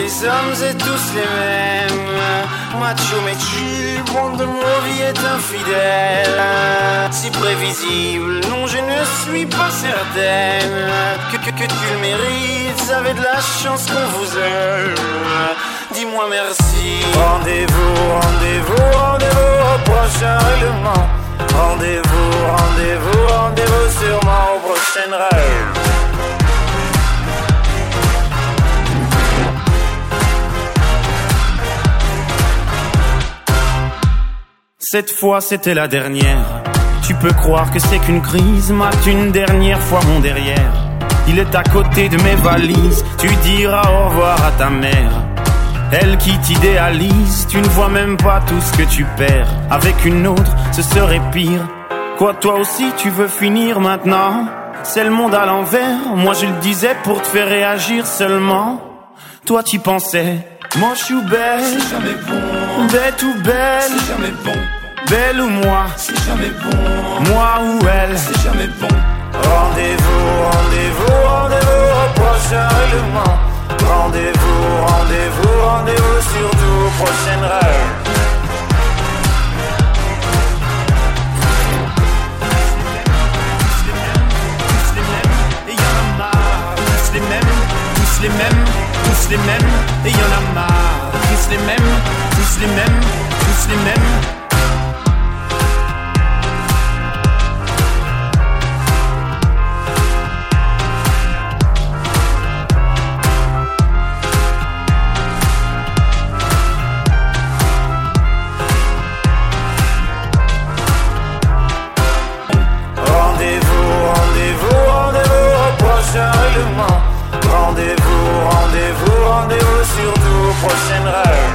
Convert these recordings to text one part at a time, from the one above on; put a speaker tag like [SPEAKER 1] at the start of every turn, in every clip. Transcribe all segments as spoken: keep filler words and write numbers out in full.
[SPEAKER 1] les hommes et tous les mêmes. Macho mais tu, bande de mauvais est infidèle. Si prévisible, non je ne suis pas certaine que, que, que tu le mérites, vous avez de la chance qu'on vous aime. Dis-moi merci. Rendez-vous, rendez-vous, rendez-vous au prochain règlement. Rendez-vous, rendez-vous, rendez-vous sûrement au prochain rêve. Cette fois c'était la dernière. Tu peux croire que c'est qu'une crise. Mate une dernière fois mon derrière. Il est à côté de mes valises. Tu diras au revoir à ta mère. Elle qui t'idéalise. Tu ne vois même pas tout ce que tu perds. Avec une autre ce serait pire. Quoi toi aussi tu veux finir maintenant? C'est le monde à l'envers. Moi je le disais pour te faire réagir seulement. Toi t'y pensais. Moi je suis belle. C'est jamais bon. Bête ou belle. C'est jamais bon. Belle ou moi, c'est jamais bon. Moi ou elle, c'est jamais bon. Rendez-vous, rendez-vous, rendez-vous au prochain règlement. Rendez-vous, rendez-vous, rendez-vous surtout au prochain rêve. Tous les mêmes, et y'en a marre. Tous les mêmes, tous les mêmes, tous les mêmes, et y'en a marre. Tous les mêmes, tous les mêmes, tous les mêmes. Rendez-vous, rendez-vous, rendez-vous surtout au prochain rêve.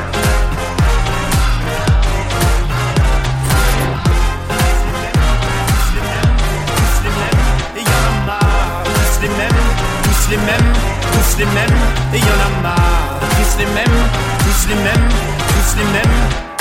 [SPEAKER 1] Tous les mêmes, et y'en a marre. Tous les mêmes, tous les mêmes, tous les mêmes, et y'en a marre. Tous les mêmes, tous les mêmes, tous les mêmes.